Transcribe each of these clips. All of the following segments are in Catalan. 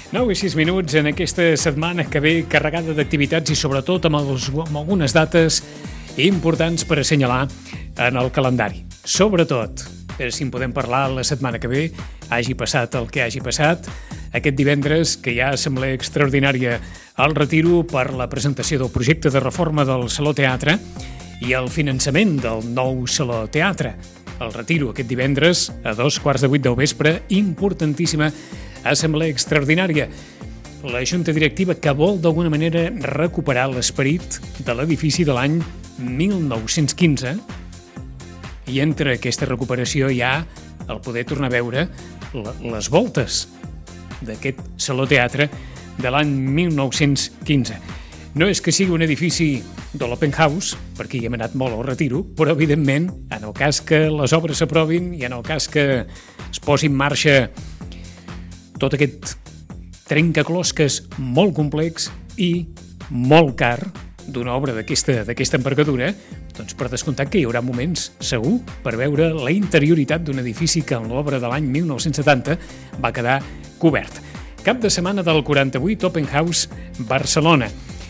9 i 6 minuts en aquesta setmana que ve carregada d'activitats i sobretot amb algunes dates importants per assenyalar en el calendari. Sobretot, si en podem parlar la setmana que ve, hagi passat el que hagi passat, aquest divendres que hi ha assemblea extraordinària al Retiro per la presentació del projecte de reforma del Saló Teatre i el finançament del nou Saló Teatre. El Retiro aquest divendres a 7:15 del vespre, importantíssima assemblea extraordinària. La Junta Directiva que vol d'alguna manera recuperar l'esperit de l'edifici de l'any 1915 i entre aquesta recuperació hi ha el poder tornar a veure les voltes d'aquest Saló Teatre de l'any 1915. No és que sigui un edifici de l'Open House, perquè hi hem anat molt al Retiro, però evidentment, en el cas que les obres s'aprovin i en el cas que es posi en marxa tot aquest trencaclosques molt complex i molt car d'una obra d'aquesta envergadura, doncs per descomptat que hi haurà moments, segur, per veure la interioritat d'un edifici que en l'obra de l'any 1970 va quedar cobert. Cap de setmana del 48, Open House Barcelona,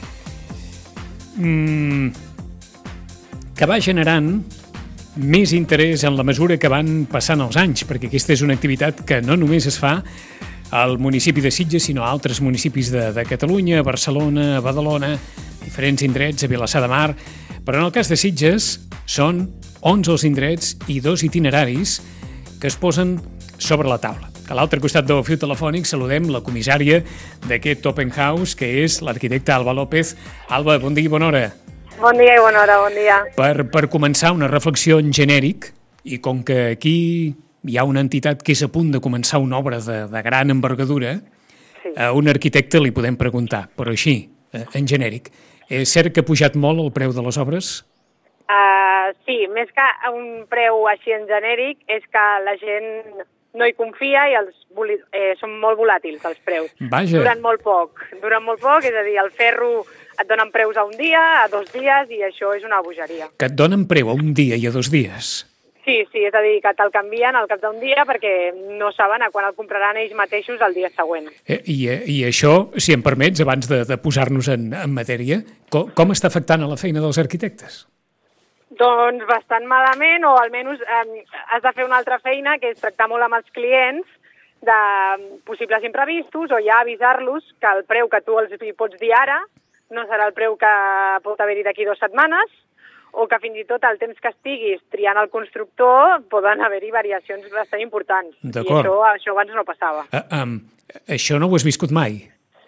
que va generant més interès en la mesura que van passant els anys, perquè aquesta és una activitat que no només es fa al municipi de Sitges, sinó a altres municipis de Catalunya, a Barcelona, a Badalona, diferents indrets, a Vilassar de Mar. Però en el cas de Sitges són 11 els indrets i 2 itineraris que es posen sobre la taula. A l'altre costat del fil telefònic saludem la comissària d'aquest Open House, que és l'arquitecta Alba López. Alba, bon dia i bona hora. Bon dia i bona hora, bon dia. Per començar, una reflexió en genèric, i com que aquí hi ha una entitat que és a punt de començar una obra de gran envergadura, sí, a un arquitecte li podem preguntar, però així, en genèric, és cert que ha pujat molt el preu de les obres? Sí, més que un preu així en genèric, és que la gent no hi confia i són molt volàtils els preus. Vaja. Duren molt poc, és a dir, el ferro et donen preus a un dia, a 2 dies, i això és una bogeria. Que et donen preu a un dia i a 2 dies? Sí, és a dir, que te'l canvien al cap d'un dia perquè no saben a quan el compraran ells mateixos el dia següent. I això, si em permets, abans de posar-nos en matèria, com està afectant a la feina dels arquitectes? Doncs bastant malament, o almenys has de fer una altra feina, que és tractar molt amb els clients de possibles imprevistos, o ja avisar-los que el preu que tu els pots dir ara no serà el preu que pot haver-hi d'aquí 2 setmanes, o que fins i tot el temps que estiguis triant el constructor poden haver-hi variacions bastant importants. D'acord. I això abans no passava. Això no ho has viscut mai?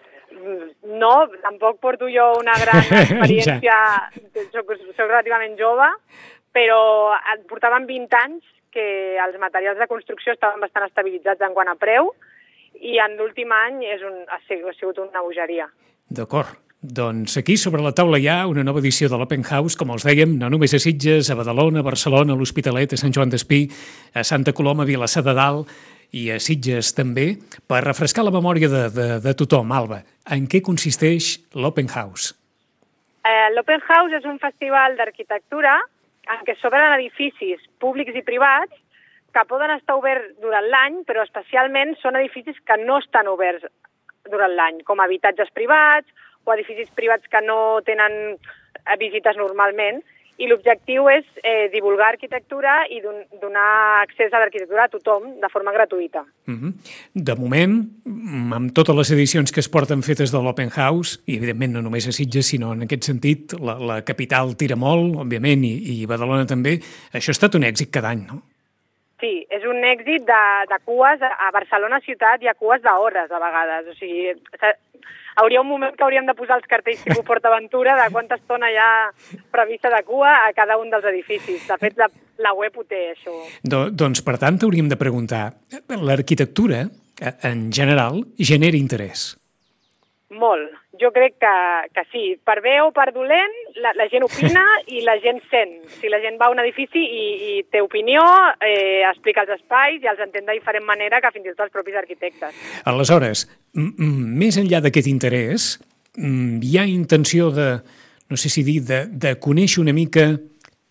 No, tampoc porto jo una gran experiència, soc relativament jove, però portaven 20 anys que els materials de construcció estaven bastant estabilitzats en quant a preu, i en l'últim any ha sigut una bogeria. D'acord. Doncs aquí sobre la taula hi ha una nova edició de l'Open House, com els dèiem, no només a Sitges, a Badalona, a Barcelona, a l'Hospitalet, a Sant Joan d'Espí, a Santa Coloma, a Vilassar de Dalt i a Sitges també, per refrescar la memòria de tothom. Alba, en què consisteix l'Open House? L'Open House és un festival d'arquitectura en què s'obren edificis públics i privats que poden estar oberts durant l'any, però especialment són edificis que no estan oberts durant l'any, com habitatges privats o edificis privats que no tenen visites normalment, i l'objectiu és divulgar arquitectura i donar accés a l'arquitectura a tothom de forma gratuïta. De moment, amb totes les edicions que es porten fetes de l'Open House, i evidentment no només a Sitges, sinó en aquest sentit, la capital tira molt, òbviament, i Badalona també, això ha estat un èxit cada any, no? Sí, és un èxit de cues. A Barcelona ciutat hi ha cues d'hores a vegades, o sigui, hauria un moment que hauríem de posar els cartells tipus PortAventura de quanta estona hi ha prevista de cua a cada un dels edificis. De fet, la web ho té, això. Doncs, per tant, hauríem de preguntar, l'arquitectura, en general, genera interès? Molt. Jo crec que sí. Per bé o per dolent, la gent opina i la gent sent. Si la gent va a un edifici i té opinió, explica els espais i els entén de diferent manera que fins i tot els propis arquitectes. Aleshores, més enllà d'aquest interès, hi ha intenció de, no sé si dir, de conèixer una mica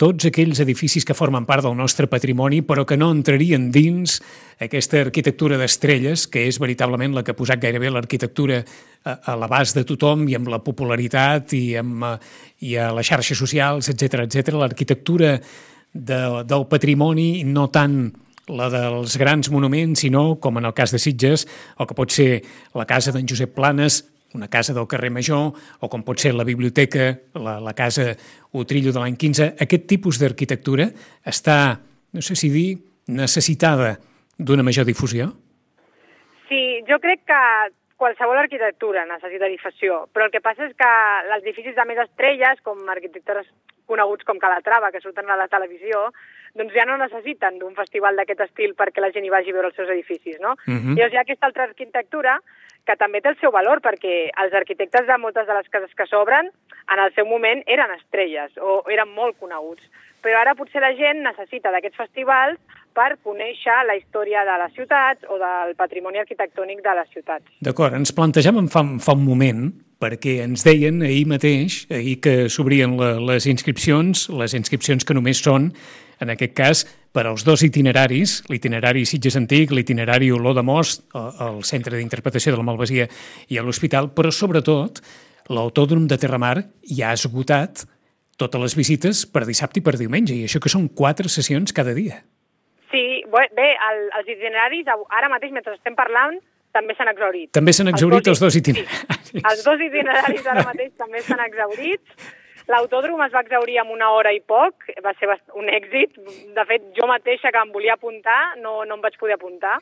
tots aquells edificis que formen part del nostre patrimoni però que no entrarien dins aquesta arquitectura d'estrelles, que és veritablement la que ha posat gairebé l'arquitectura a l'abast de tothom i amb la popularitat i a les xarxes socials, etc. L'arquitectura del patrimoni, no tant la dels grans monuments, sinó, com en el cas de Sitges, o que pot ser la casa d'en Josep Planes, una casa del carrer Major, o com pot ser la biblioteca, la casa Utrillo de l'any 15. Aquest tipus d'arquitectura està, no sé si dir, necessitada d'una major difusió? Sí, jo crec que qualsevol arquitectura necessita difusió, però el que passa és que els edificis de més estrelles, com arquitectes coneguts com Calatrava, que surten a la televisió, doncs ja no necessiten d'un festival d'aquest estil perquè la gent hi vagi a veure els seus edificis, no? Llavors hi ha aquesta altra arquitectura que també té el seu valor, perquè els arquitectes de moltes de les cases que s'obren, en el seu moment eren estrelles o eren molt coneguts. Però ara potser la gent necessita d'aquests festivals per conèixer la història de les ciutats o del patrimoni arquitectònic de les ciutats. D'acord, ens plantejàvem fa un moment, perquè ens deien ahir mateix, ahir que s'obrien les inscripcions que només són, en aquest cas, per als dos itineraris, l'itinerari Sitges Antic, l'itinerari Olor de Most, al Centre d'Interpretació de la Malvasia i a l'Hospital, però sobretot l'Autòdrom de Terramar ja ha esgotat totes les visites per dissabte i per diumenge, i això que són 4 sessions cada dia. Sí, bé, els itineraris, ara mateix, mentre estem parlant, també s'han exhaurit. També s'han exhaurit els dos itineraris. Sí, els dos itineraris ara mateix també s'han exhaurits. L'autòdrom es va exhaurir en 1 hora i poc, va ser un èxit. De fet, jo mateixa que em volia apuntar, no em vaig poder apuntar.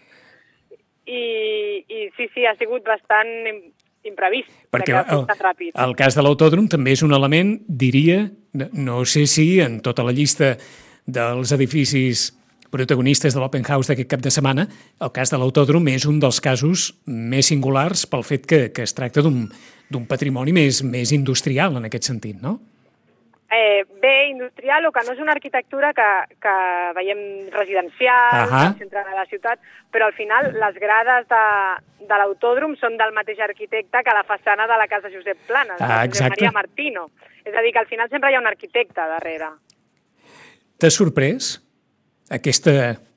I sí, ha sigut bastant imprevist. Perquè el cas de l'autòdrom també és un element, diria, no sé si en tota la llista dels edificis protagonistes de l'Open House d'aquest cap de setmana, el cas de l'autòdrom és un dels casos més singulars pel fet que es tracta d'un patrimoni més industrial en aquest sentit, no? Bé, industrial, o que no és una arquitectura que veiem residencial, al centre de la ciutat, però al final les grades de l'autòdrom són del mateix arquitecte que la façana de la casa Josep Planes, Josep Maria Martino. És a dir, que al final sempre hi ha un arquitecte darrere. T'ha sorprès aquest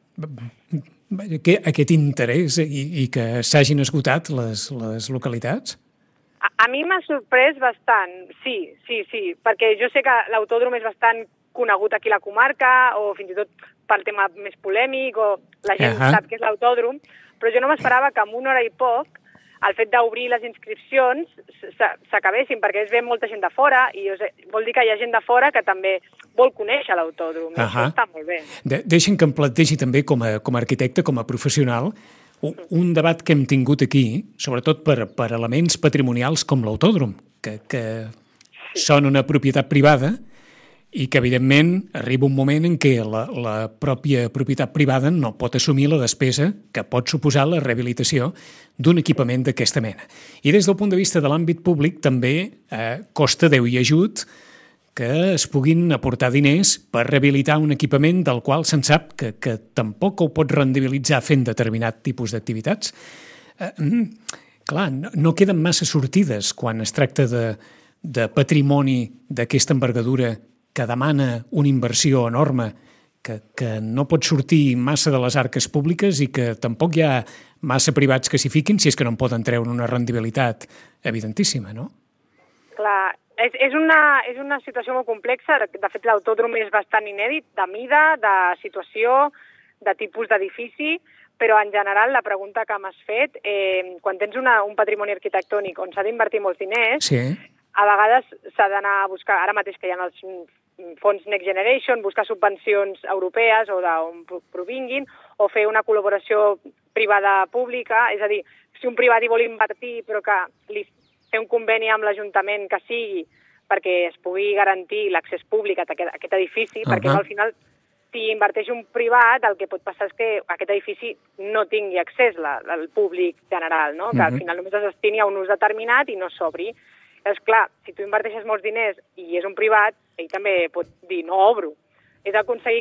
interès i que s'hagin esgotat les localitats? A mi m'ha sorprès bastant, sí, perquè jo sé que l'autòdrom és bastant conegut aquí a la comarca, o fins i tot pel tema més polèmic, o la gent sap què és l'autòdrom, però jo no m'esperava que en 1 hora i poc el fet d'obrir les inscripcions s'acabessin, perquè es ve molta gent de fora, i vol dir que hi ha gent de fora que també vol conèixer l'autòdrom, i això està molt bé. Deixa'm que em plantegi també com a arquitecte, com a professional, un debat que hem tingut aquí, sobretot per elements patrimonials com l'autòdrom, que són una propietat privada i que, evidentment, arriba un moment en què la pròpia propietat privada no pot assumir la despesa que pot suposar la rehabilitació d'un equipament d'aquesta mena. I des del punt de vista de l'àmbit públic també costa Déu i ajut que es puguin aportar diners per rehabilitar un equipament del qual se'n sap que tampoc ho pot rendibilitzar fent determinat tipus d'activitats. Clar, no queden massa sortides quan es tracta de patrimoni d'aquesta envergadura que demana una inversió enorme, que no pot sortir massa de les arques públiques i que tampoc hi ha massa privats que s'hi fiquin si és que no en poden treure una rendibilitat evidentíssima, no? Clar, és una situació molt complexa. De fet, l'autòdrom és bastant inèdit, de mida, de situació, de tipus d'edifici, però en general la pregunta que m'has fet, quan tens un patrimoni arquitectònic on s'ha d'invertir molts diners, a vegades s'ha d'anar a buscar, ara mateix que hi ha els fons Next Generation, buscar subvencions europees o d'on provinguin, o fer una col·laboració privada-pública, és a dir, si un privat hi vol invertir però que li fer un conveni amb l'Ajuntament que sigui perquè es pugui garantir l'accés públic a aquest edifici, perquè al final, si inverteix un privat, el que pot passar és que aquest edifici no tingui accés al públic general, no? Que al final només es destini a un ús determinat i no s'obri. És clar, si tu inverteixes molts diners i és un privat, ell també pot dir no obro. És aconseguir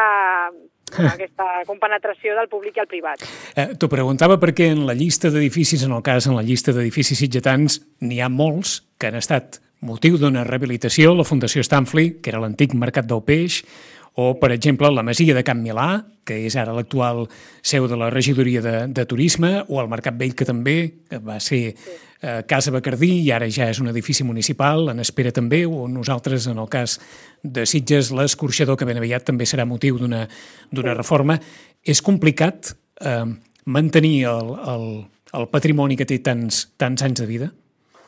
aquesta compenetració del públic i el privat. T'ho preguntava perquè en la llista d'edificis, en la llista d'edificis sitgetans, n'hi ha molts que han estat motiu d'una rehabilitació, la Fundació Stanfli, que era l'antic Mercat del Peix, o, per exemple, la Masia de Can Milà, que és ara l'actual seu de la regidoria de Turisme, o el Mercat Vell, que també va ser Casa Bacardí i ara ja és un edifici municipal, en espera també, o nosaltres, en el cas de Sitges, l'Escorxador, que ben aviat també serà motiu d'una reforma. És complicat mantenir el patrimoni que té tants anys de vida?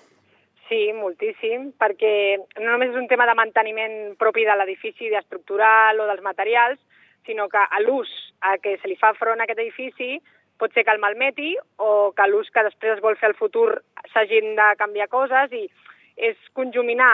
Sí, moltíssim, perquè no només és un tema de manteniment propi de l'edifici, estructural o dels materials, sinó que a l'ús a què se li fa front a aquest edifici pot ser que el malmeti o que l'ús que després es vol fer al futur s'hagin de canviar coses, i és conjuminar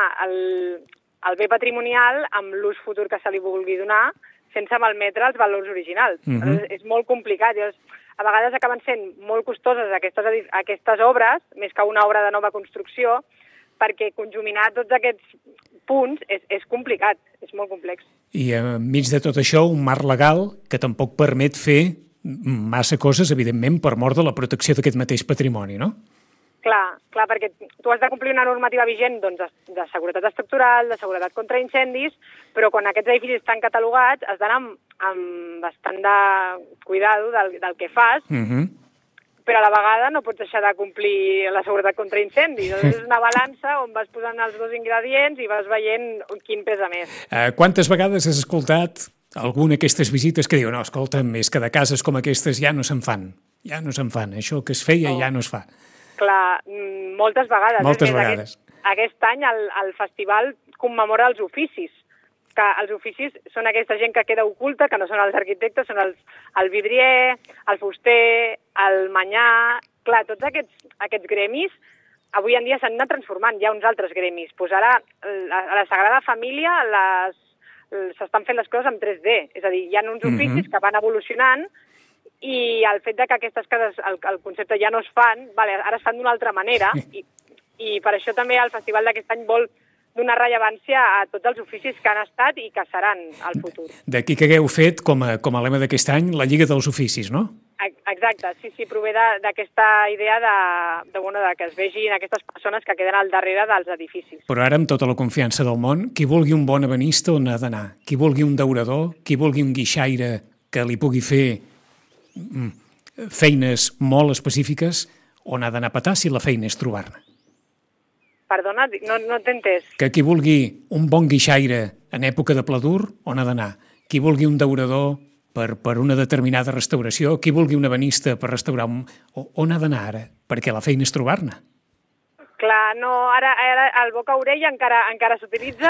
el bé patrimonial amb l'ús futur que se li vulgui donar sense malmetre els valors originals. És molt complicat. A vegades acaben sent molt costoses aquestes obres, més que una obra de nova construcció, perquè conjuminar tots aquests punts és complicat, és molt complex. I enmig de tot això, un marc legal que tampoc permet fer massa coses, evidentment, per mort de la protecció d'aquest mateix patrimoni, no? Clar, perquè tu has de complir una normativa vigent de seguretat estructural, de seguretat contra incendis, però quan aquests edificis estan catalogats has d'anar amb bastant de cuidado del que fas, però a la vegada no pots deixar de complir la seguretat contra incendis. És una balança on vas posant els dos ingredients i vas veient quin pesa més. Quantes vegades has escoltat alguna d'aquestes visites que diu no, escolta'm, és que de cases com aquestes ja no se'n fan, això que es feia ja no es fa. Clar, moltes vegades. Moltes vegades. Aquest any el festival commemora els oficis, que els oficis són aquesta gent que queda oculta, que no són els arquitectes, són el vidrier, el fuster, el manyà. Clar, tots aquests gremis avui en dia s'han anat transformant, hi ha uns altres gremis. Pues ara, a la Sagrada Família s'estan fent les coses en 3D, és a dir, hi ha uns oficis que van evolucionant i el fet que aquestes cases, el concepte ja no es fan, ara es fan d'una altra manera i per això també el festival d'aquest any vol donar rellevància a tots els oficis que han estat i que seran al futur. D'aquí que hagueu fet, com a lema d'aquest any, la Lliga dels Oficis, no? Exacte, sí, prové d'aquesta idea de que es vegin aquestes persones que queden al darrere dels edificis. Però ara, amb tota la confiança del món, qui vulgui un bon ebenista on ha d'anar? Qui vulgui un daurador? Qui vulgui un guixaire que li pugui fer feines molt específiques, on ha d'anar a petar si la feina és trobar-ne? Perdona, no t'he entès. Que qui vulgui un bon guixaire en època de pla dur, on ha d'anar? Qui vulgui un daurador per una determinada restauració, qui vulgui un ebenista per restaurar on ha d'anar ara? Perquè la feina és trobar-ne. Clar, no, ara el boca-orella encara s'utilitza,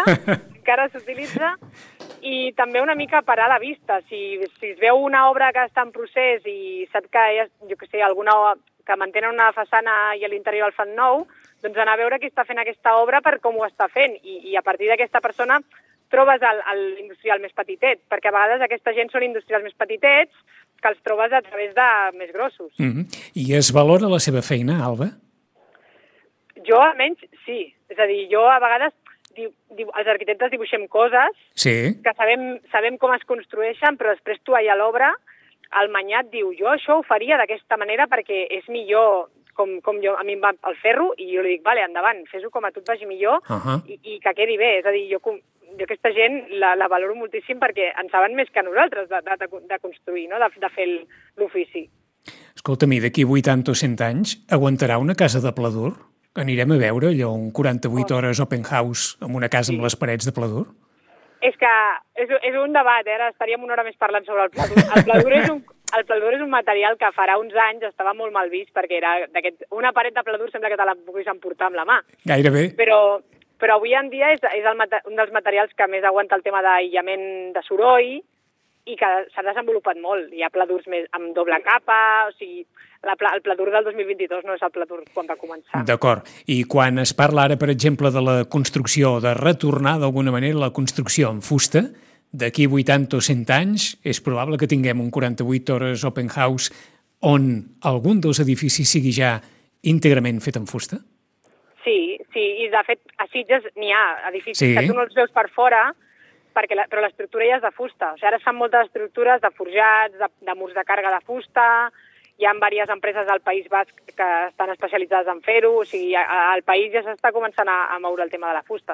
i també una mica parar la vista. Si es veu una obra que està en procés i sap que hi ha, jo què sé, alguna que mantenen una façana i a l'interior el fan nou, doncs anar a veure qui està fent aquesta obra per com ho està fent. I a partir d'aquesta persona trobes l'industrial més petitet, perquè a vegades aquesta gent són industrials més petitets que els trobes a través de més grossos. I es valora la seva feina, Alba? Jo, almenys, sí. És a dir, jo a vegades els arquitectes dibuixem coses que sabem com es construeixen, però després tu allà a l'obra, el manyat diu, jo això ho faria d'aquesta manera perquè és millor com jo, a mi em va el ferro, i jo li dic, vale, endavant, fes-ho com a tu et vagi millor i que quedi bé. És a dir, jo aquesta gent la valoro moltíssim perquè en saben més que nosaltres de construir, no? De fer l'ofici. Escolta'm, i d'aquí 80 o 100 anys aguantarà una casa de pla dur? Anirem a veure allò, un 48 hores open house amb una casa amb les parets de pla dur? És que és un debat, ara estaríem una hora més parlant sobre el pla dur. El pla dur és un material que farà uns anys estava molt mal vist perquè era una paret de pla dur sembla que te la puguis emportar amb la mà. Gairebé. Però avui en dia és un dels materials que més aguanta el tema d'aïllament de soroll i que s'ha desenvolupat molt. Hi ha pla durs amb doble capa, o sigui, el pla dur del 2022 no és el pla dur quan va començar. D'acord. I quan es parla ara, per exemple, de la construcció, de retornar d'alguna manera la construcció en fusta, d'aquí 80 o 100 anys és probable que tinguem un 48 hores open house on algun dels edificis sigui ja íntegrament fet en fusta? Sí, i de fet a Sitges n'hi ha edificis que tu no els veus per fora, però l'estructura ja és de fusta. O sigui, ara es fan moltes estructures de forjats, de murs de càrrega de fusta, hi ha diverses empreses del País Basc que estan especialitzades en fer-ho, o sigui, al país ja s'està començant a moure el tema de la fusta.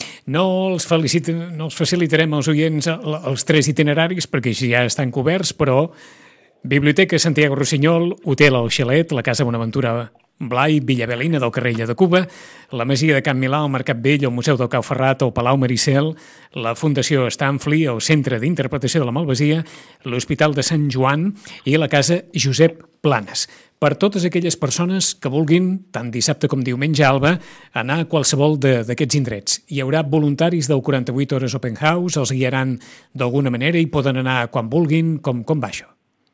No els facilitarem als oients els 3 itineraris, perquè així ja estan coberts, però Biblioteca Santiago Rossinyol, Hotel El Xalet, la Casa Bonaventura Blai, Villa Avelina del carrer Illa de Cuba, la Masia de Can Milà, el Mercat Vell, el Museu del Cau Ferrat, el Palau Maricel, la Fundació Stanfli, el Centre d'Interpretació de la Malvasia, l'Hospital de Sant Joan i la Casa Josep Planes. Per totes aquelles persones que vulguin, tant dissabte com diumenge, Alba, anar a qualsevol d'aquests indrets. Hi haurà voluntaris del 48 Hores Open House, els guiaran d'alguna manera i poden anar quan vulguin. Com va això?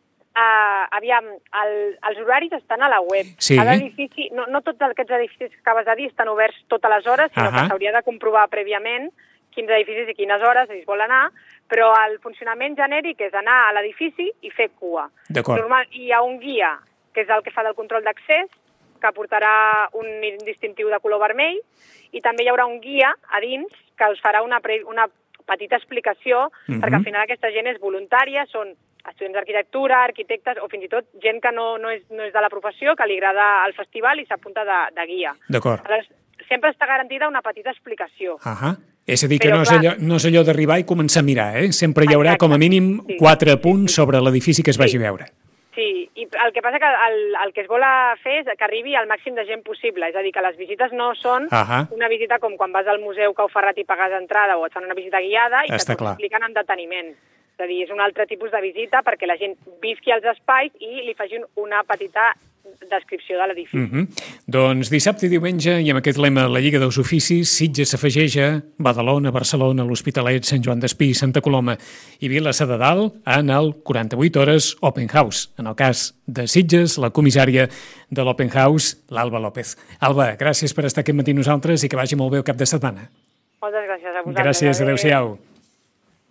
Aviam, els horaris estan a la web. Sí. Cada edifici, no tots aquests edificis que acabes de dir estan oberts totes les hores, sinó que s'hauria de comprovar prèviament quins edificis i quines hores es vol anar, però el funcionament genèric és anar a l'edifici i fer cua. D'acord. Hi ha un guia, que és el que fa del control d'accés, que portarà un distintiu de color vermell, i també hi haurà un guia a dins que us farà una petita explicació, perquè al final aquesta gent és voluntària, són estudiants d'arquitectura, arquitectes o fins i tot gent que no és de la professió, que li agrada el festival i s'apunta de guia. D'acord. Aleshores, sempre està garantida una petita explicació. És a dir, que no és allò d'arribar i començar a mirar, Sempre hi haurà com a mínim 4 punts sobre l'edifici que es vagi a veure. Sí, i el que passa que el que es vol fer és que arribi al màxim de gent possible, és a dir, que les visites no són una visita com quan vas al Museu Cau Ferrat i pagues entrada o et fan una visita guiada i que t'ho expliquen amb deteniment. És a dir, és un altre tipus de visita perquè la gent visqui als espais i li facin una petita descripció de l'edifici. Doncs dissabte i diumenge, i amb aquest lema La Lliga dels Oficis, Sitges s'afegeix a Badalona, Barcelona, l'Hospitalet, Sant Joan d'Espí, Santa Coloma i Vilassar de Dalt en el 48 Hores Open House. En el cas de Sitges, la comissària de l'Open House, l'Alba López. Alba, gràcies per estar aquest matí nosaltres i que vagi molt bé el cap de setmana. Moltes gràcies a vosaltres. Gràcies, adeu-siau.